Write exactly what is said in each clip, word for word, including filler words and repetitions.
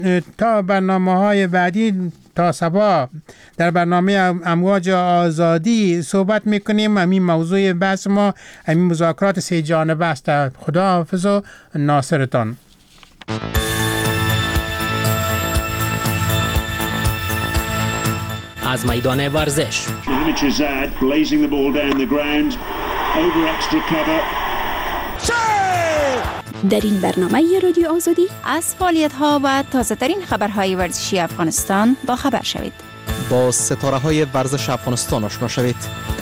تا برنامه‌های بعدی تا صبح در برنامه امواج آزادی صحبت میکنیم. همین موضوع بحث ما همین مذاکرات سه جانبه است. خداحافظ و ناصرتان. از میدان ورزش در این برنامه رادیو آزادی از فعالیت‌ها و تازه‌ترین خبرهای ورزشی افغانستان با خبر شوید. با ستاره‌های ورزش افغانستان آشنا شوید.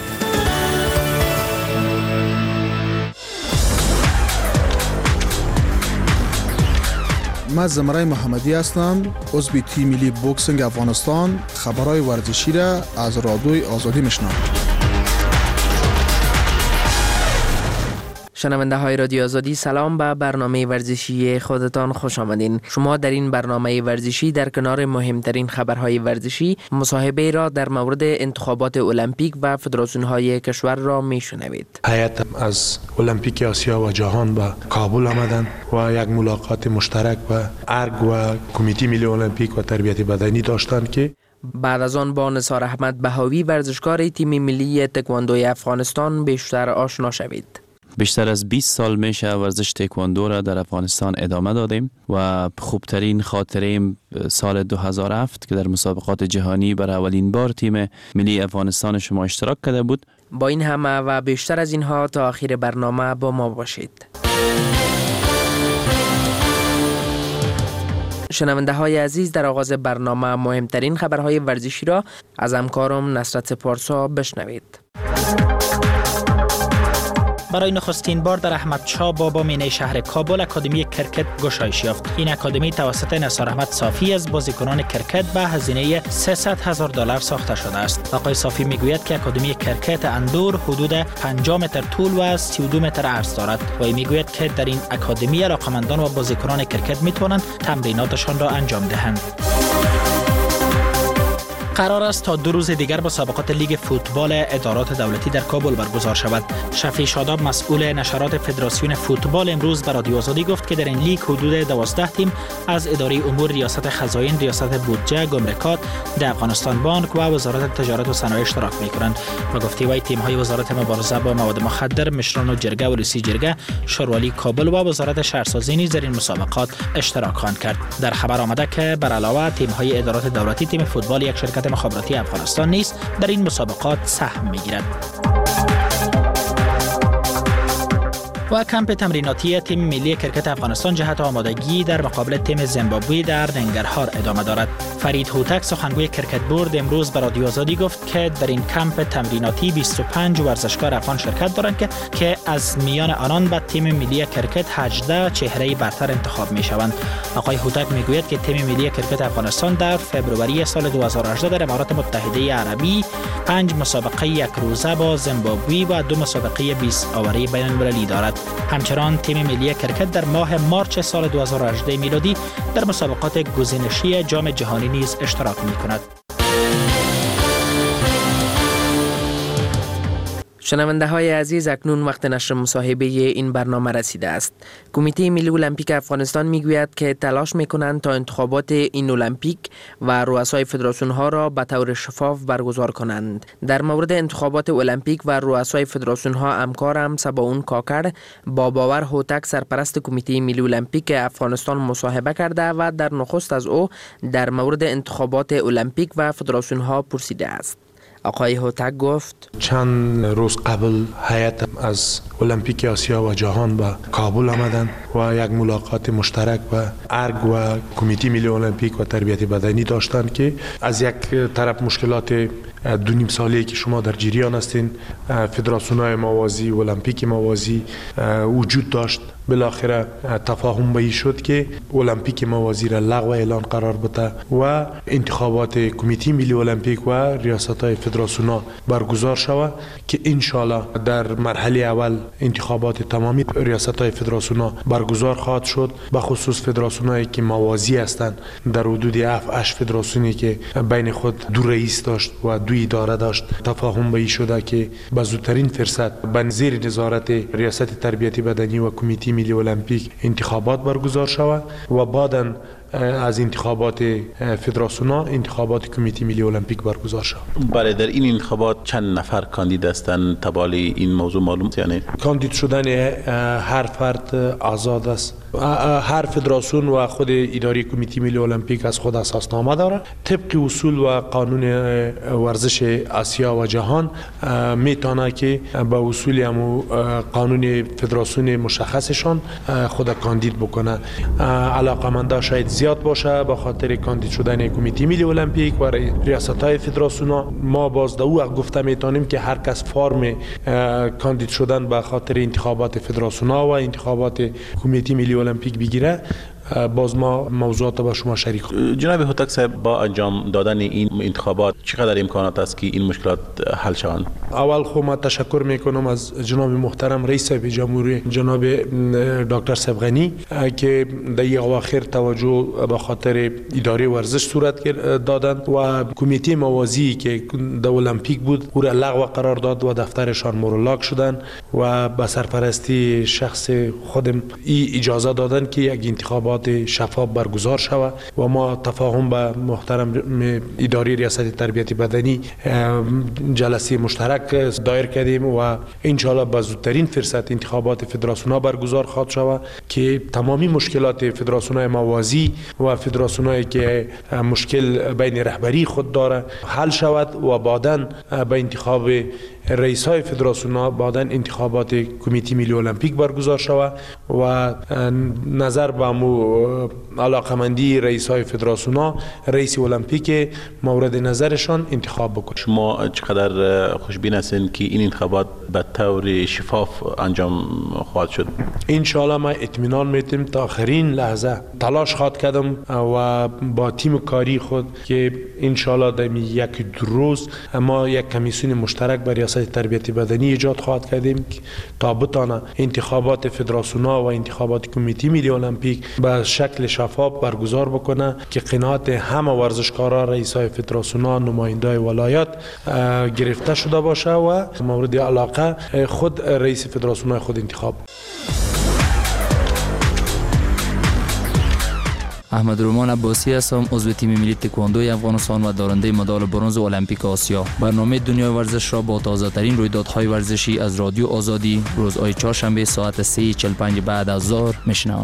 من زمرای محمدی هستم، عضو تیم ملی بوکسینگ افغانستان. خبرهای ورزشی را از رادیوی آزادی میشنوم. شنونده های رادیو آزادی، سلام. به برنامه ورزشی خودتان خوش آمدین. شما در این برنامه ورزشی در کنار مهمترین خبرهای ورزشی مصاحبه را در مورد انتخابات المپیک و فدراسیون های کشور را میشنوید. هیئت از المپیک آسیا و جهان به کابل آمدند و یک ملاقات مشترک و ارگ و کمیته ملی المپیک و تربیت بدنی داشتند که بعد از آن با نثار احمد بهاوی ورزشکار تیم ملی تکواندوی افغانستان بیشتر آشنا شوید. بیشتر از بیست سال میشه ورزش تکواندو را در افغانستان ادامه دادیم و خوبترین خاطره سال دو هزار و هفت که در مسابقات جهانی برای اولین بار تیم ملی افغانستان شما اشتراک کرده بود. با این همه و بیشتر از اینها تا آخر برنامه با ما باشید. شنونده های عزیز، در آغاز برنامه مهمترین خبرهای ورزشی را از همکارم نصرت پارسا بشنوید. برای نخستین بار در احمدشاه بابا مینه شهر کابل اکادمی کرکت گشایش یافت. این اکادمی توسط نثار احمد صافی از بازیکنان کرکت به هزینه سیصد هزار دلار ساخته شده است. آقای صافی میگوید که اکادمی کرکت اندور حدود پنجاه متر طول و سی و دو متر عرض دارد و میگوید که در این اکادمی علاقمندان و بازیکنان کرکت میتوانند تمریناتشان را انجام دهند. قرار است تا دو روز دیگر مسابقات لیگ فوتبال ادارات دولتی در کابل برگزار شود. شفیع شاداب مسئول نشرات فدراسیون فوتبال امروز به رادیو آزادی گفت که در این لیگ حدود دوازده تیم از اداره امور ریاست خزاین، ریاست بودجه، گمرکات، ده افغانستان بانک و وزارت تجارت و صنایع اشتراک می‌کنند و گفته وی تیم‌های وزارت مبارزه با مواد مخدر، مشران و جرگه و روسی جرگه، شوروالی کابل و وزارت شهرسازی نیز در این مسابقات اشتراک خواهند کرد. در خبر آمده که بر علاوه تیم‌های ادارات دولتی، تیم فوتبال یک شرکت مخابراتی افغانستان نیز در این مسابقات سهم می‌گیرد. و کمپ تمریناتی تیم ملی کرکت افغانستان جهت آمادگی در مقابل تیم زیمبابوی در ننگرهار ادامه دارد. فرید هوتک سخنگوی کرکت بورد امروز به رادیو آزادی گفت که در این کمپ تمریناتی بیست و پنج ورزشکار افغان شرکت دارند که که از میان آنان به تیم ملی کرکت هجده چهره برتر انتخاب می شوند. آقای هوتک میگوید که تیم ملی کرکت افغانستان در فوریه سال دو هزار و هجده در امارات متحده عربی پنج مسابقه یک روزه با زیمبابوی و دو مسابقه بیست آوری بین المللی دارد. همچنان تیم ملی کرکت در ماه مارچ سال دو هزار و هجده میلادی در مسابقات گزینشی جام جهانی نیز اشتراک می‌کند. شنونده های عزیز، اکنون وقت نشر مصاحبه این برنامه رسیده است. کمیته ملی المپیک افغانستان میگوید که تلاش میکنند تا انتخابات این المپیک و رؤسای فدراسیون ها را به طور شفاف برگزار کنند. در مورد انتخابات المپیک و رؤسای فدراسیون ها همکارم سباون کاکر با باور هوتک سرپرست کمیته ملی المپیک افغانستان مصاحبه کرده و در نخست از او در مورد انتخابات المپیک و فدراسیون ها پرسیده است. آقای هوتک گفت چند روز قبل هیئت از المپیک آسیا و جهان به کابل آمدند و یک ملاقات مشترک و ارگ و کمیته ملی المپیک و تربیت بدنی داشتند که از یک طرف مشکلات دو نیم سالی که شما در جریان هستین، فدراسیون‌های موازی و المپیک موازی وجود داشت. بالاخره تفاهم به این شد که المپیک موازی را لغو اعلان قرار بده و انتخابات کمیته ملی المپیک و ریاست‌های فدراسیون‌ها برگزار شود که ان شاءالله در مرحله اول انتخابات تمامی ریاست‌های فدراسیون‌ها برگزار خواهد شد، به خصوص فدراسیون‌هایی که موازی هستند. در حدود هفت هشت فدراسیونی که بین خود دو رئیس داشت و دو اداره داشت، تفاهم به این شده که به زودترین فرصت به زیر نظارت ریاست تربیتی بدنی و کمیته ملی المپیک انتخابات برگزار شود و بعداً از انتخابات فدراسیونا انتخابات کمیته ملی المپیک برگزار شد. بله، در این انتخابات چند نفر کاندید هستند؟ تبالی این موضوع معلوم یعنی کاندید شدن هر فرد آزاد است. هر فدراسیون و خود اداره کمیته ملی المپیک از خود اساسنامه داره. طبق اصول و قانون ورزش آسیا و جهان میتونه که با اصول همو قانون فدراسیون مشخصشان خود کاندید بکنه. علاقمندا شاید زیاد باشه به خاطر کاندید شدن کمیته ملی المپیک و ریاست‌های فدراسیونا. ما باز دو وقت گفته میتونیم که هر کس فرم کاندید شدن به خاطر انتخابات فدراسیونا و انتخابات کمیته ملی المپیک بگیره. باز ما موضوعات با شما شریک کنیم. جناب هوتک صاحب، با انجام دادن این انتخابات چقدر امکانات است که این مشکلات حل شوند؟ اول خو ما تشکر میکنم از جناب محترم رئیس جمهوری جناب دکتر سبغنی که در این اواخر توجه به خاطر اداره ورزش صورت دادند و کمیته موازی که در المپیک بود او را لغو قرار داد و دفترشان مورلاک شدن و به سرپرستی شخص خودم ای اجازه دادن که یک انتخابات شفاف برگزار شود و ما تفاهم با محترم اداره ریاست تربیت بدنی جلسه مشترک دایر کردیم و انشالله با زودترین فرصت انتخابات فدراسیونا برگزار خواهد شود که تمامی مشکلات فدراسیونای موازی و فدراسیونایی که مشکل بین رهبری خود داره حل شود و بعداً به انتخاب رئیس های فدراسیونا بعداً انتخابات کمیته ملی المپیک برگزار شود و نظر به مو علاقمندی رئیس های فدراسیونا رئیس المپیک مورد نظرشان انتخاب بکنه. شما چقدر خوشبین هستین که این انتخابات به طور شفاف انجام خواهد شد؟ ان شاء الله ما اطمینان میتیم تا آخرین لحظه تلاش خواهد کردم و با تیم کاری خود که ان شاء الله در یک دو روز ما یک کمیسیون مشترک برای ریاست تربیت بدنی ایجاد خواهد کردیم تا بتانه انتخابات فدراسیونا و انتخابات کمیته ملی المپیک به شکل شفاف برگزار بکنه که قناعت همه ورزشکارا، رئیسای فدراسیونا، نمایندای ولایت گرفته شده باشه و مورد علاقه خود رئیس فدراسیونا خود انتخاب. احمد رومان عباسی هستم، عضو تیم ملی تکواندوی افغانستان و دارنده مدال برنز المپیک آسیا. برنامه دنیای ورزش را با تازه ترین رویدادهای ورزشی از رادیو آزادی روزهای چهارشنبه ساعت سه و چهل و پنج بعد از ظهر میشنوم.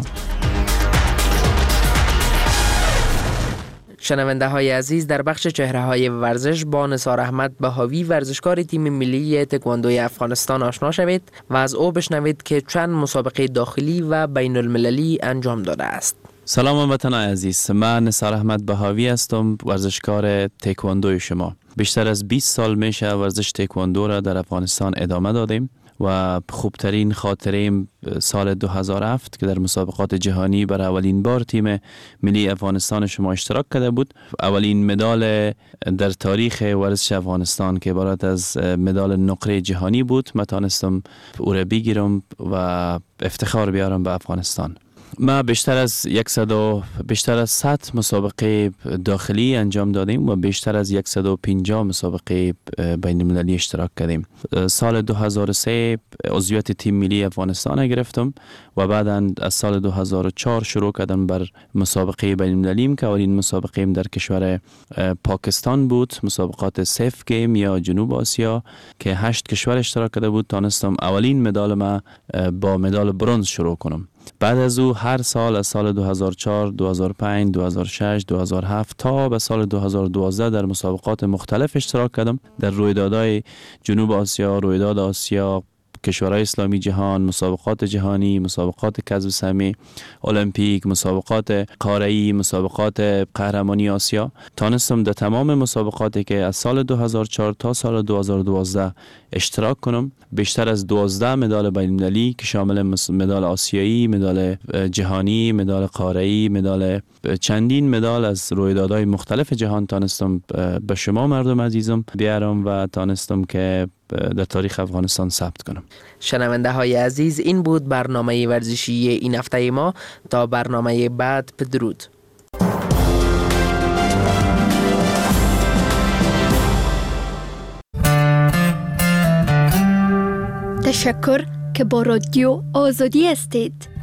شنونده های عزیز، در بخش چهره های ورزش با نثار احمد بهاوی ورزشکار تیم ملی تکواندوی افغانستان آشنا شوید و از او بشنوید که چند مسابقه داخلی و بین المللی انجام داده است. سلام هموطنان عزیز، من نثار احمد بهاوی هستم، ورزشکار تکواندوی شما. بیشتر از بیست سال میشه ورزش تکواندو را در افغانستان ادامه دادیم و خوبترین خاطریم سال دو هزار و هفت که در مسابقات جهانی برای اولین بار تیم ملی افغانستان شما اشتراک کرده بود. اولین مدال در تاریخ ورزش افغانستان که عبارت از مدال نقره جهانی بود، من تانستم او را بگیرم و افتخار بیارم به افغانستان. ما بیشتر از صد و بیشتر از صد مسابقه داخلی انجام دادیم و بیشتر از صد و پنجاه مسابقه بین المللی اشتراک کردیم. سال دو هزار و سه عضویت تیم ملی افغانستان گرفتم و بعدا از سال دو هزار و چهار شروع کردم بر مسابقه بین المللی که اولین مسابقه در کشور پاکستان بود، مسابقات سیف گیم یا جنوب آسیا که هشت کشور اشتراک کرده بود. تانستم اولین مدال ما با مدال برنز شروع کنم. بعد از او هر سال از سال دو هزار و چهار، دو هزار و پنج، دو هزار و شش، دو هزار و هفت تا به سال دو هزار و دوازده در مسابقات مختلف اشتراک کردم، در رویدادهای جنوب آسیا، رویداد آسیا، کشورهای اسلامی جهان، مسابقات جهانی، مسابقات کسب سهمی المپیک، مسابقات قاره‌ای، مسابقات قهرمانی آسیا. تانستم در تمام مسابقاتی که از سال دو هزار و چهار تا سال دو هزار و دوازده اشتراک کنم. بیشتر از دوازده مدال بین المللی که شامل مدال آسیایی، مدال جهانی، مدال قاره‌ای، مدال چندین مدال از رویدادهای مختلف جهان تانستم به شما مردم عزیزم بیارم و تانستم که در تاریخ افغانستان ثبت کنم. شنونده های عزیز، این بود برنامه ورزشی این هفته ما. تا برنامه بعد، بدرود. تشکر که با رادیو آزادی هستید.